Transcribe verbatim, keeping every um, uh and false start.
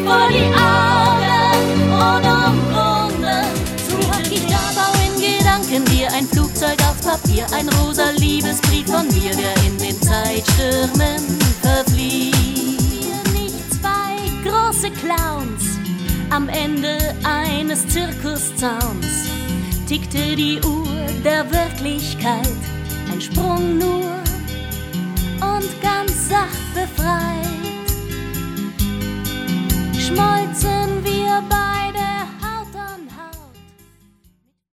vor die Augen unumwunden. Such ich Dabau in Gedanken dir ein Flugzeug auf Papier, ein rosa Liebesbrief von mir, der in den Zeitstürmen verfließt. Wir nicht zwei große Clowns am Ende eines Zirkuszauns, tickte die Uhr der Wirklichkeit, ein Sprung nur und ganz sacht befreit.